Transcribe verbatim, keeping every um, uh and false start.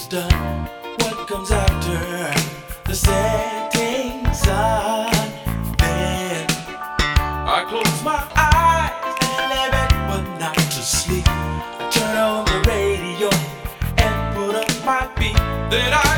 done, what comes after the setting sun? Then I close my eyes and lay back but not to sleep. I turn on the radio and put up my beat. Then I